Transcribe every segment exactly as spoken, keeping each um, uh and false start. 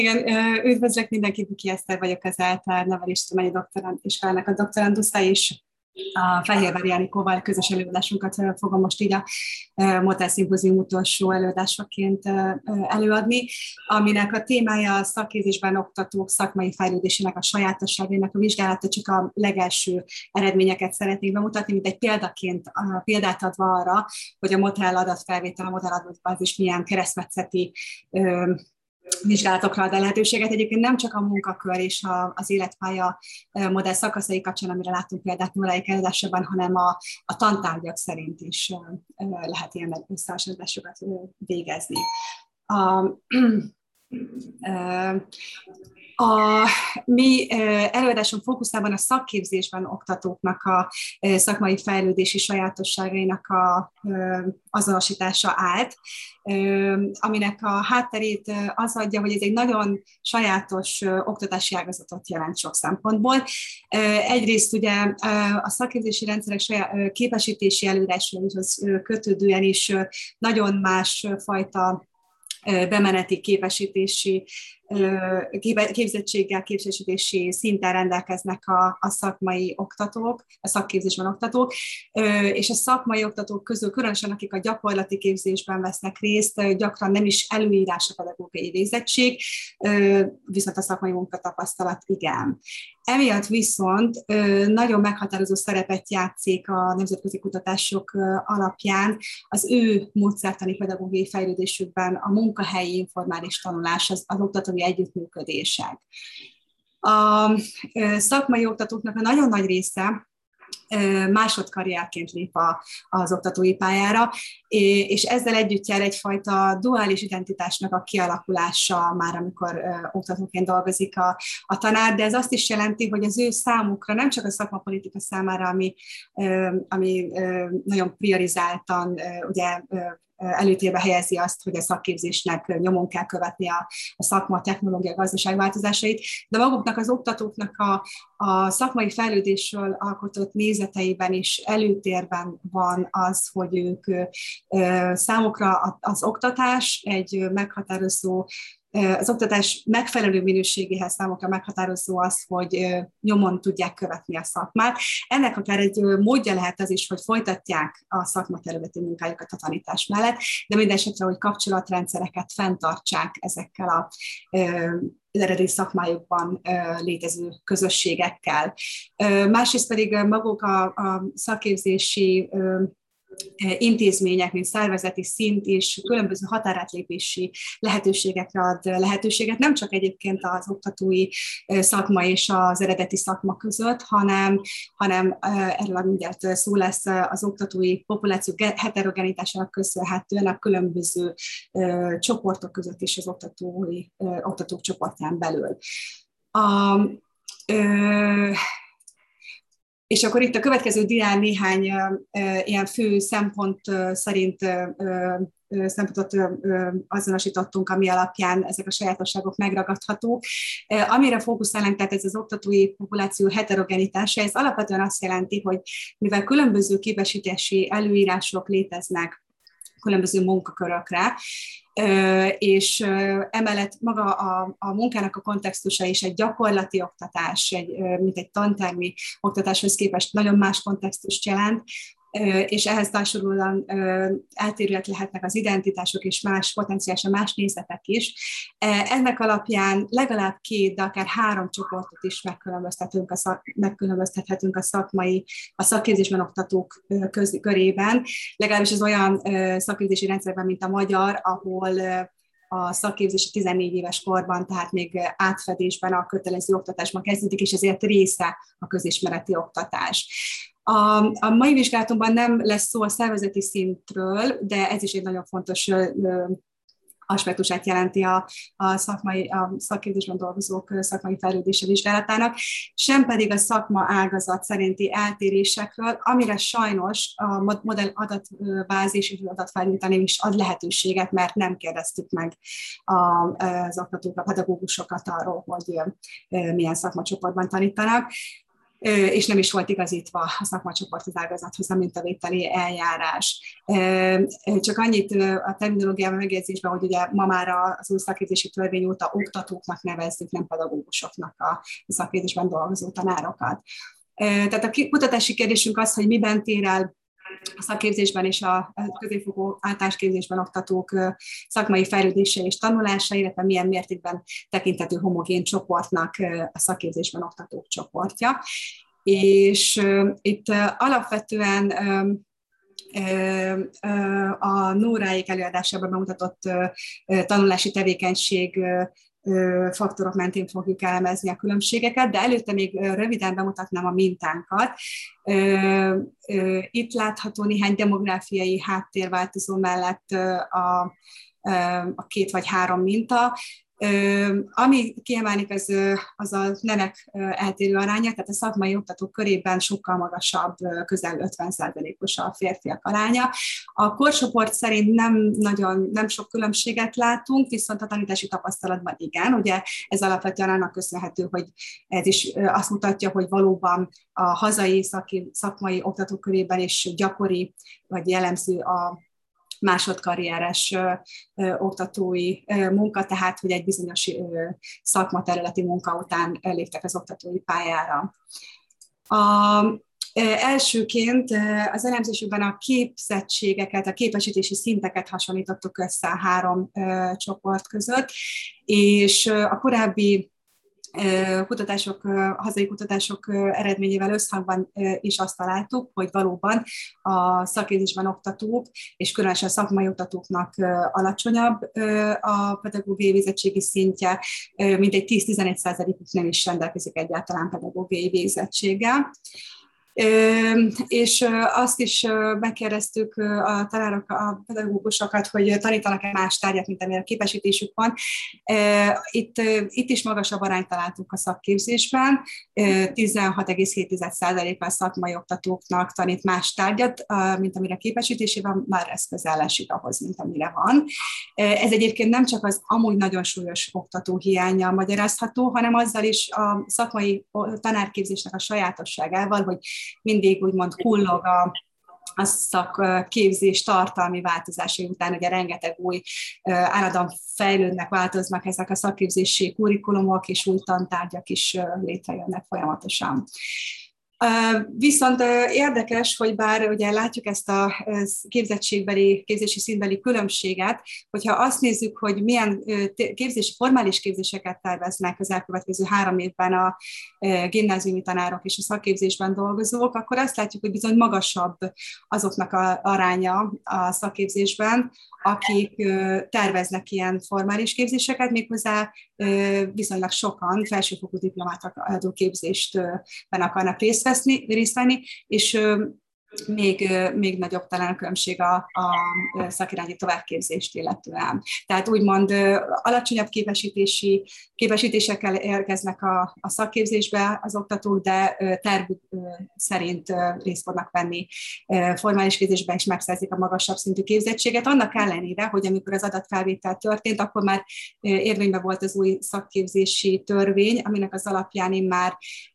Igen, üdvözlök mindenkit, Buki Eszter vagyok, az ELTE neveléstudományi doktorand iskolának a doktorandusza, és a Fehérvári Anikóval közös előadásunkat fogom most így a Motel Szimpózium utolsó előadásaként előadni, aminek a témája a szakképzésben oktatók szakmai fejlődésének a sajátosságainak a vizsgálata. Csak a legelső eredményeket szeretnék bemutatni, mint egy példaként, a példát adva arra, hogy a Motel adatfelvétel, a Motel adatbázis milyen keresztmetszeti vizsgálatokra ad lehetőséget. Egyébként nem csak a munkakör és a, az életpálya modell szakaszai kapcsán, amire láttunk példát nulladik előadásában, hanem a, a tantárgyak szerint is lehet ilyen összehasonlításokat végezni. A, A mi előadásunk fókuszában a szakképzésben oktatóknak a szakmai fejlődési sajátosságainak a azonosítása állt, aminek a hátterét az adja, hogy ez egy nagyon sajátos oktatási ágazatot jelent sok szempontból. Egyrészt ugye a szakképzési rendszerek saját képesítési előírásaihoz kötődően is nagyon más fajta bemeneti képesítési képzettséggel, képesítési szinten rendelkeznek a, a szakmai oktatók, a szakképzésben oktatók, és a szakmai oktatók közül, különösen akik a gyakorlati képzésben vesznek részt, gyakran nem is előírás a pedagógiai végzettség, viszont a szakmai munkatapasztalat igen. Emiatt viszont nagyon meghatározó szerepet játszik a nemzetközi kutatások alapján az ő módszertani pedagógiai fejlődésükben a munkahelyi informális tanulás, az, az oktatói együttműködések. A szakmai oktatóknak a nagyon nagy része másodkarrierként lép a, az oktatói pályára, és ezzel együtt jár egyfajta duális identitásnak a kialakulása már, amikor uh, oktatóként dolgozik a, a tanár, de ez azt is jelenti, hogy az ő számukra, nem csak a szakmapolitika számára, ami, uh, ami uh, nagyon priorizáltan uh, ugye, uh, előtérbe helyezi azt, hogy a szakképzésnek nyomon kell követni a, a szakma, a technológia, a gazdaság változásait, de maguknak az oktatóknak a, a szakmai fejlődésről alkotott nézeteiben is előtérben van az, hogy ők számukra az oktatás egy meghatározó, az oktatás megfelelő minőségéhez számukra meghatározó az, hogy nyomon tudják követni a szakmát. Ennek akár egy módja lehet az is, hogy folytatják a szakmaterületi munkájukat a tanítás mellett, de mindesetre, hogy kapcsolatrendszereket fenntartsák ezekkel a az eredeti szakmájukban létező közösségekkel. Másrészt pedig maguk a, a szakképzési intézmények, mint szervezeti szint és különböző határátlépési lehetőségekre ad lehetőséget, nem csak egyébként az oktatói szakma és az eredeti szakma között, hanem, hanem erről mindjárt szó lesz az oktatói populáció heterogenitásának köszönhetően a különböző csoportok között is az oktatói, oktatók csoportján belül. A, ö, És akkor itt a következő dián néhány uh, ilyen fő szempont uh, szerint uh, uh, szempontot uh, azonosítottunk, ami alapján ezek a sajátosságok megragadhatók. Uh, amire fókuszálnánk, tehát ez az oktatói populáció heterogenitása, ez alapvetően azt jelenti, hogy mivel különböző képesítési előírások léteznek különböző munkakörökre, és emellett maga a, a munkának a kontextusa is egy gyakorlati oktatás, egy, mint egy tantermi oktatáshoz képest nagyon más kontextust jelent, és ehhez társulóan eltérőek lehetnek az identitások és más, potenciálisan más nézetek is. Ennek alapján legalább két, de akár három csoportot is megkülönböztethetünk a, szak, megkülönböztethetünk a szakmai, a szakképzésben oktatók köz, körében, legalábbis az olyan szakképzési rendszerben, mint a magyar, ahol a szakképzés tizennégy éves korban, tehát még átfedésben a kötelező oktatásban kezdődik, és ezért része a közismereti oktatás. A, a mai vizsgálatunkban nem lesz szó a szervezeti szintről, de ez is egy nagyon fontos ö, ö, aspektusát jelenti a, a, szakmai, a szakképzésben dolgozók szakmai fejlődése vizsgálatának, sem pedig a szakma ágazat szerinti eltérésekről, amire sajnos a modell adatbázis és adatfelmintani is ad lehetőséget, mert nem kérdeztük meg az oktatók, a pedagógusokat arról, hogy milyen szakmacsoportban tanítanak. és nem is volt igazítva a szakmacsoport az ágazathoz a mintavételi eljárás. Csak annyit a terminológiában megjegyzésben, hogy ugye ma már az új szakképzési törvény óta oktatóknak nevezzük, nem pedagógusoknak a szakképzésben dolgozó tanárokat. Tehát a kutatási kérdésünk az, hogy miben tér el a szakképzésben és a középfokú általános képzésben oktatók szakmai fejlődése és tanulása, illetve milyen mértékben tekinthető homogén csoportnak a szakképzésben oktatók csoportja. És itt alapvetően a Nóráék előadásában bemutatott tanulási tevékenység faktorok mentén fogjuk elemezni a különbségeket, de előtte még röviden bemutatnám a mintánkat. Itt látható néhány demográfiai háttérváltozó mellett a, a két vagy három minta. Ami kiemelnik, az, az a nemek eltérő aránya, tehát a szakmai oktatók körében sokkal magasabb, közel ötven százalékos a férfiak aránya. A korcsoport szerint nem nagyon, nem sok különbséget látunk, viszont a tanítási tapasztalatban igen. Ugye ez alapvetően annak köszönhető, hogy ez is azt mutatja, hogy valóban a hazai szaki, szakmai oktatók körében is gyakori vagy jellemző a másodkarrieres ö, ö, oktatói ö, munka, tehát hogy egy bizonyos ö, szakmaterületi munka után léptek az oktatói pályára. A, ö, elsőként az elemzésükben a képzettségeket, a képesítési szinteket hasonlítottuk össze a három ö, csoport között, és a korábbi kutatások, hazai kutatások eredményével összhangban is azt találtuk, hogy valóban a szakképzésben oktatók, és különösen a szakmai oktatóknak alacsonyabb a pedagógiai végzettségi szintje, mintegy tíz-tizenegy százalékuk nem is rendelkezik egyáltalán pedagógiai végzettséggel. És azt is megkérdeztük a tanárok, a pedagógusokat, hogy tanítanak-e más tárgyat, mint amilyen képesítésük van. Itt, itt is magasabb arányt találtunk a szakképzésben, tizenhat egész hét százalék a szakmai oktatóknak tanít más tárgyat, mint amire képesítésében, már ez közel esik ahhoz, mint amire van. Ez egyébként nem csak az amúgy nagyon súlyos oktatóhiánnyal magyarázható, hanem azzal is a szakmai tanárképzésnek a sajátosságával, hogy mindig úgymond kullog a, a szakképzés tartalmi változásai után, ugye rengeteg új állandóan fejlődnek, változnak ezek a szakképzési kurikulumok, és új tantárgyak is létrejönnek folyamatosan. Viszont érdekes, hogy bár ugye látjuk ezt a képzettségbeli, képzési szintbeli különbséget, hogyha azt nézzük, hogy milyen képzési, formális képzéseket terveznek az elkövetkező három évben a gimnáziumi tanárok és a szakképzésben dolgozók, akkor azt látjuk, hogy bizony magasabb azoknak az aránya a szakképzésben, akik terveznek ilyen formális képzéseket, méghozzá viszonylag sokan felsőfokú diplomát adó képzésben akarnak részt veszni, részt venni, és még, még nagyobb talán a különbség a, a szakirányi továbbképzést illetően. Tehát úgymond alacsonyabb képesítési, képesítésekkel érkeznek a, a szakképzésbe az oktatók, de tervük szerint részt fognak venni formális képzésben, és megszerzik a magasabb szintű képzettséget. Annak ellenére, hogy amikor az adatfelvétel történt, akkor már érvényben volt az új szakképzési törvény, aminek az alapján én már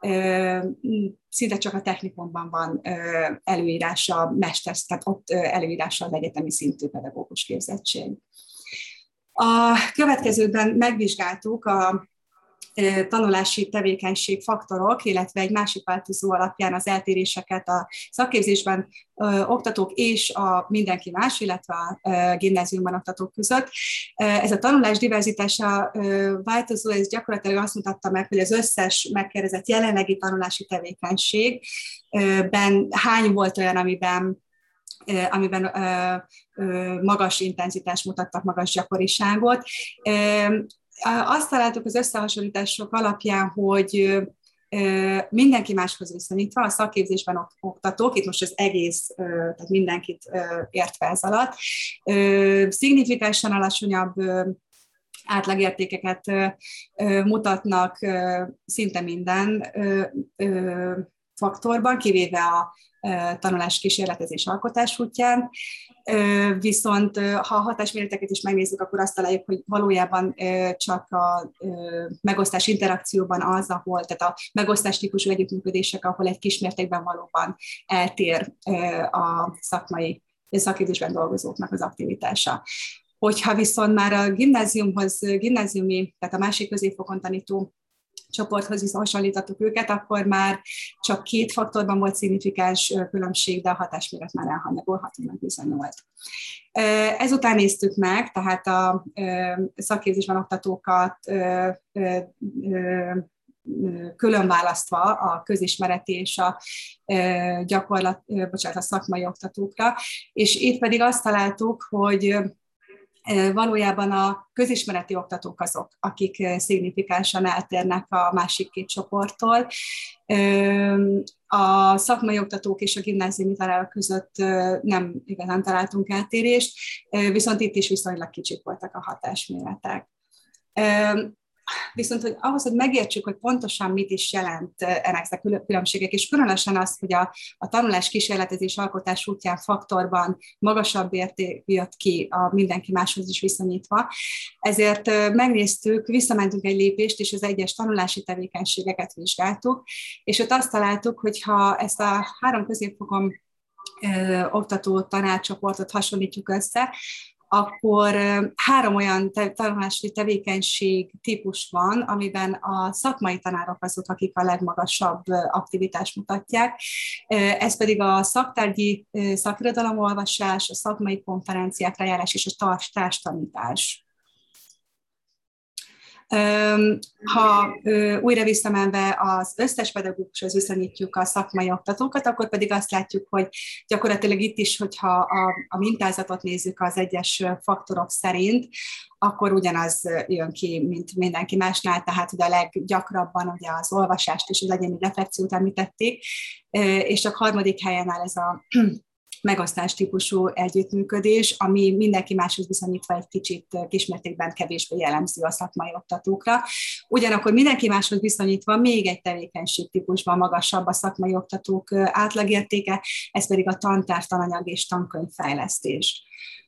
szinte csak a technikumban van előírása, mester, tehát ott előírása az egyetemi szintű pedagógus képzettség. A következőben megvizsgáltuk a tanulási tevékenység faktorok, illetve egy másik változó alapján az eltéréseket a szakképzésben ö, oktatók és a mindenki más, illetve a ö, gimnáziumban oktatók között. Ez a tanulás diverzitása ö, változó, ez gyakorlatilag azt mutatta meg, hogy az összes megkérdezett jelenlegi tanulási tevékenységben hány volt olyan, amiben amiben ö, ö, magas intenzitást mutattak, magas gyakoriságot. Ö, Azt találtuk az összehasonlítások alapján, hogy mindenki máshoz viszonyítva, a szakképzésben oktatók, itt most az egész, tehát mindenkit értve ez alatt, szignifikánsan alacsonyabb átlagértékeket mutatnak szinte minden faktorban, kivéve a tanulás kísérletezés alkotás útján. Viszont ha a hatásméreteket is megnézzük, akkor azt találjuk, hogy valójában csak a megosztás interakcióban az, ahol, tehát a megosztás típusú együttműködések, ahol egy kismértékben valóban eltér a szakmai szakképzésben dolgozóknak az aktivitása. Hogyha viszont már a gimnáziumhoz, gimnáziumi, tehát a másik középfokon tanító csoporthoz hasonlítottuk őket, akkor már csak két faktorban volt szignifikáns különbség, de a hatásméret már elhanyagolhatónak bizonyult. Ezután néztük meg, tehát a szakképzésben oktatókat külön választva a közismereti és a gyakorlat, bocsánat, a szakmai oktatókra, és itt pedig azt találtuk, hogy valójában a közismereti oktatók azok, akik szignifikánsan eltérnek a másik két csoporttól. A szakmai oktatók és a gimnáziumi tanárok között nem igazán találtunk eltérést, viszont itt is viszonylag kicsik voltak a hatásméretek. Viszont hogy ahhoz, hogy megértsük, hogy pontosan mit is jelent ennek a különbségek, és különösen az, hogy a, a tanulás kísérletezés alkotás útján faktorban magasabb érték jött ki a mindenki máshoz is viszonyítva, ezért megnéztük, visszamentünk egy lépést, és az egyes tanulási tevékenységeket vizsgáltuk, és ott azt találtuk, hogy ha ezt a három középfokon ö, oktató tanárcsoportot hasonlítjuk össze, akkor három olyan tanulási tevékenység típus van, amiben a szakmai tanárok azok, akik a legmagasabb aktivitást mutatják. Ez pedig a szaktárgyi szakirodalomolvasás, a szakmai konferenciákra járás és a társtanítás. Ha újra visszamenve az összes pedagógushoz viszonyítjuk a szakmai oktatókat, akkor pedig azt látjuk, hogy gyakorlatilag itt is, hogyha a, a mintázatot nézzük az egyes faktorok szerint, akkor ugyanaz jön ki, mint mindenki másnál, tehát ugye a leggyakrabban ugye az olvasást és az egyéni reflexiót említették, és csak harmadik helyen áll ez a megosztás típusú együttműködés, ami mindenki máshoz viszonyítva egy kicsit kismértékben kevésbé jellemző a szakmai oktatókra. Ugyanakkor mindenki máshoz viszonyítva még egy tevékenységtípusban magasabb a szakmai oktatók átlagértéke, ez pedig a tantárgy, tananyag és tankönyvfejlesztés.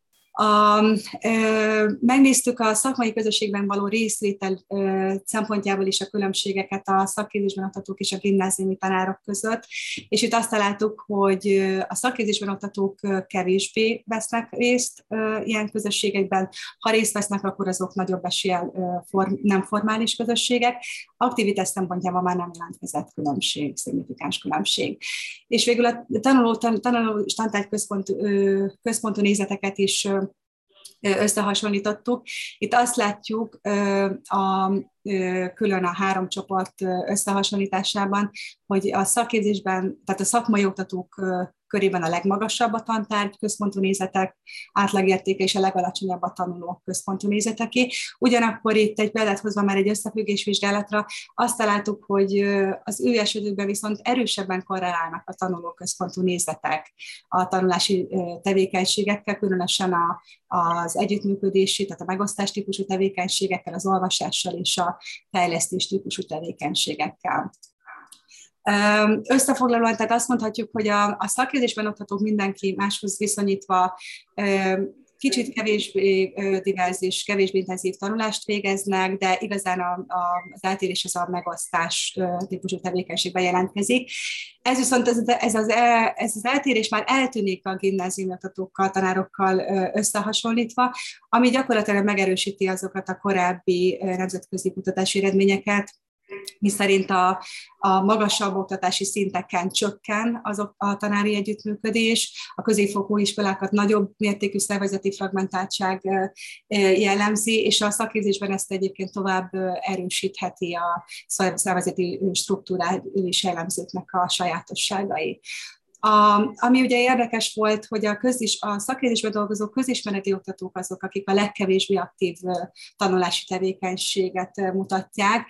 A, ö, megnéztük a szakmai közösségben való részvétel ö, szempontjából is a különbségeket a szakképzésben oktatók és a gimnáziumi tanárok között, és itt azt találtuk, hogy a szakképzésben oktatók kevésbé vesznek részt ö, ilyen közösségekben, ha részt vesznek, akkor azok nagyobb eséllyel ö, form, nem formális közösségek, aktivitás szempontjában már nem jelentkezett különbség, szignifikáns különbség. És végül a tanuló, tanuló tantárgy központ, ö, központú nézeteket is ö, összehasonlítottuk. Itt azt látjuk a, külön a három csoport összehasonlításában, hogy a szakképzésben, tehát a szakmai oktatók körében a legmagasabb a tantárgy központú nézetek átlagértéke, és a legalacsonyabb a tanulók központú nézeteké. Ugyanakkor itt egy példát hozva már egy összefüggésvizsgálatra azt találtuk, hogy az ő esetükben viszont erősebben korrelálnak a tanulók központú nézetek a tanulási tevékenységekkel, különösen a, az együttműködési, tehát a megosztás típusú tevékenységekkel, az olvasással és a fejlesztés típusú tevékenységekkel. Összefoglalóan, tehát azt mondhatjuk, hogy a, a szakképzésben oktatók mindenki máshoz viszonyítva kicsit kevésbé divers és kevésbé intenzív tanulást végeznek, de igazán a, a, az eltérés az a megosztás típusú tevékenységben jelentkezik. Ez viszont ez, ez, az, ez az eltérés már eltűnik a gimnáziumi oktatókkal, tanárokkal összehasonlítva, ami gyakorlatilag megerősíti azokat a korábbi nemzetközi kutatási eredményeket, miszerint a, a magasabb oktatási szinteken csökken az a tanári együttműködés, a középfokú iskolákat nagyobb mértékű szervezeti fragmentáltság jellemzi, és a szakképzésben ezt egyébként tovább erősítheti a szervezeti struktúrális jellemzőknek a sajátosságai. A, ami ugye érdekes volt, hogy a, közis, a szakképzésben dolgozó közismereti oktatók azok, akik a legkevésbé aktív tanulási tevékenységet mutatják,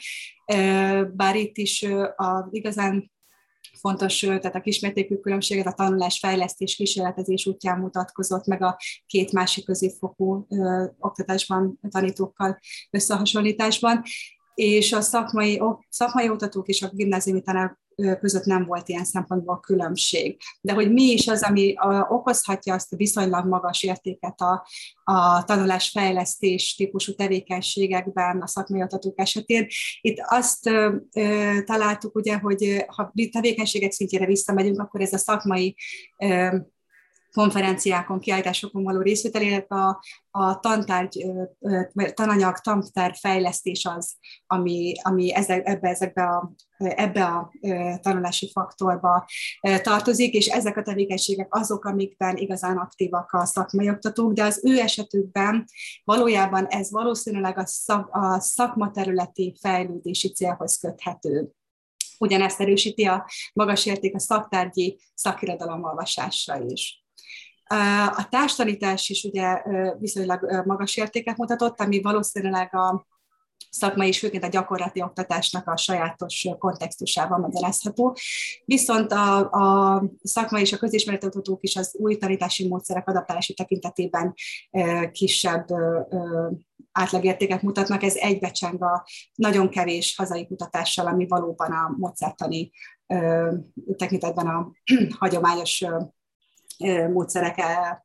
bár itt is a igazán fontos, tehát a kismértékű különbséget a tanulás, fejlesztés, kísérletezés útján mutatkozott meg a két másik középfokú ö, oktatásban tanítókkal összehasonlításban, és a szakmai, szakmai oktatók és a gimnáziumi tanár, között nem volt ilyen szempontból különbség. De hogy mi is az, ami okozhatja azt a viszonylag magas értéket a, a tanulásfejlesztés típusú tevékenységekben, a szakmai oktatók esetén. Itt azt ö, ö, találtuk, ugye, hogy ha tevékenységek szintjére visszamegyünk, akkor ez a szakmai ö, konferenciákon, kiállításokon való részvétel, illetve a, a tantárgy, tananyag, tantárgy fejlesztés az, ami, ami ezek, ebbe, ezekbe a, ebbe a tanulási faktorba tartozik, és ezek a tevékenységek azok, amikben igazán aktívak a szakmai oktatók, de az ő esetükben valójában ez valószínűleg a, szak, a szakmaterületi fejlődési célhoz köthető. Ugyanezt erősíti a magas érték a szaktárgyi szakirodalomolvasásra is. A társtanítás is ugye viszonylag magas értéket mutatott, ami valószínűleg a szakmai és főként a gyakorlati oktatásnak a sajátos kontextusában magyarázható. Viszont a, a szakmai és a közismereti oktatók is az új tanítási módszerek adaptálási tekintetében kisebb átlagértéket mutatnak. Ez egybecseng a nagyon kevés hazai kutatással, ami valóban a módszertani tekintetben a hagyományos módszerek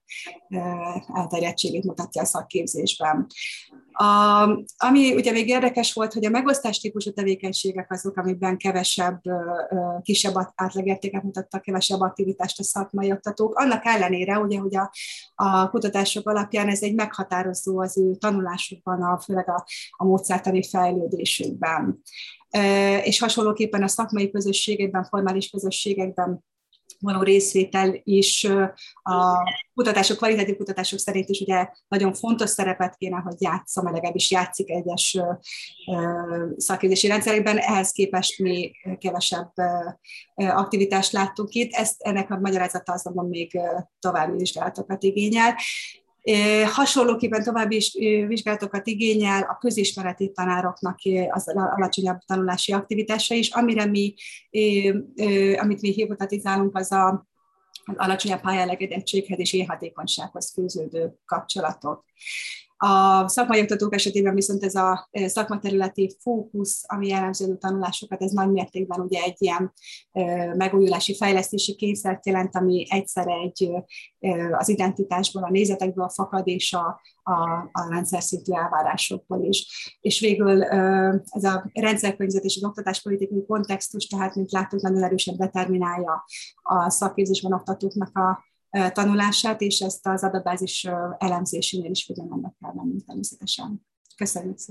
elterjedtségét mutatja a szakképzésben. A, ami ugye még érdekes volt, hogy a megosztás típusú tevékenységek azok, amikben kevesebb, kisebb átlagértéket mutattak, kevesebb aktivitást a szakmai oktatók. Annak ellenére, ugye, hogy a, a kutatások alapján ez egy meghatározó az ő tanulásukban, a, főleg a, a módszertani fejlődésükben. És hasonlóképpen a szakmai közösségekben, formális közösségekben való részvétel is a kutatások, kvalitatív kutatások szerint is ugye nagyon fontos szerepet kéne, hogy játsszon, vagy legalábbis játszik egyes szakképzési rendszerekben, ehhez képest mi kevesebb aktivitást láttunk itt. Ezt, ennek a magyarázata azonban még további vizsgálatokat igényel. Hasonlóképpen további vizsgálatokat igényel a közismereti tanároknak az alacsonyabb tanulási aktivitása is, amire mi, amit mi hipotetizálunk, az a az alacsonyabb pályalegedettséghez és élhatékonysághoz fűződő kapcsolatok. A szakmai oktatók esetében viszont ez a szakmaterületi fókusz, ami jellemző a tanulásokat, ez nagy mértékben ugye egy ilyen megújulási, fejlesztési kényszert jelent, ami egyszerre egy az identitásból, a nézetekből fakad, és a, a, a rendszer szintű elvárásokból is. És végül ez a rendszerkörnyezet és az oktatáspolitikai kontextus, tehát mint láttuk, nagyon erősen determinálja a szakképzésben oktatóknak a tanulását, és ezt az adatbázis elemzésénél is figyelembe kell venni természetesen. Köszönjük szépen!